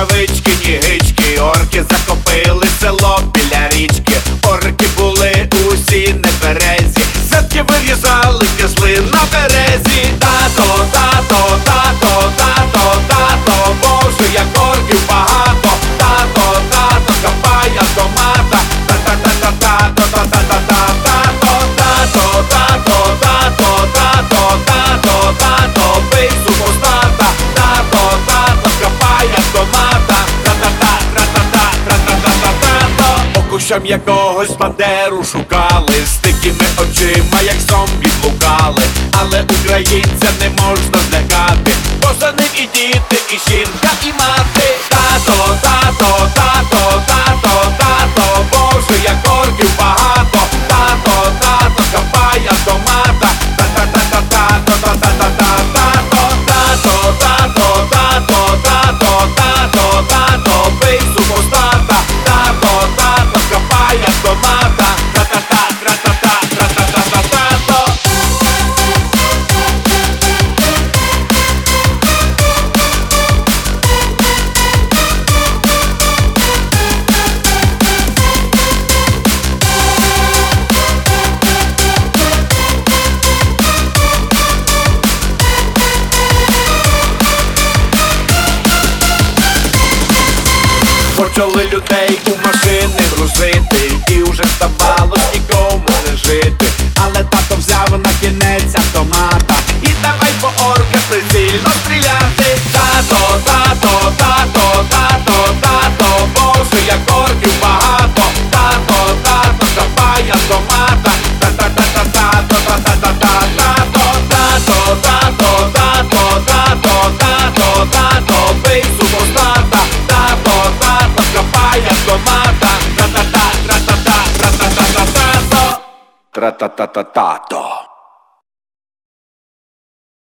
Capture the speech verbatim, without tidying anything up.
рукавички, ні гички. Орки захопили село біля річки. Орки були усі нетверезі, задки вирізали козли на березі. Тато, тато, тато, тато, тато, Боже, як орків багато. Тато, тато, копай автомата. Та-та-та-та-та-та-та-та-та-та-та. Тато, тато, тато, тато, тато, тато, бий супостата. Тато, тато, копай автомата. Та-та-та-та-та-та, та-та-та-та-та. По кущам якогось бандеру шукали, з такими очима, як зомбі блукали. Але українця не можна злякати, бо за ним і діти, і жінка, і мати. Тато, тато, тато, тато, тато, Боже, як орків багато. Тато, тато, копай автомата. Та-та-та-та-та-та-та-та-та-та. Тато, тато, тато, тато, тато, тато, бий супостата. Тато, тато, копай автомата. Та-та-та-та-та-та-та-та-та-та. Почали людей у машини грузити, і вже здавалось нікому не жити. Але тато взяв на кінець автомата і давай по орках прицільно стріляти. Тато, тато, тато, тато, тато, Боже, як орків багато. Тато, тато, копай автомата. Та-та-та-та-та-та-та-та-та-та. Тато, тато, тато, тато, тато, тато, бий супостата. Тато, тато, копай автомата. Тра-та-та, тра-та-та, тра-та-та-та-та-та. Тра-та-та-та-тато.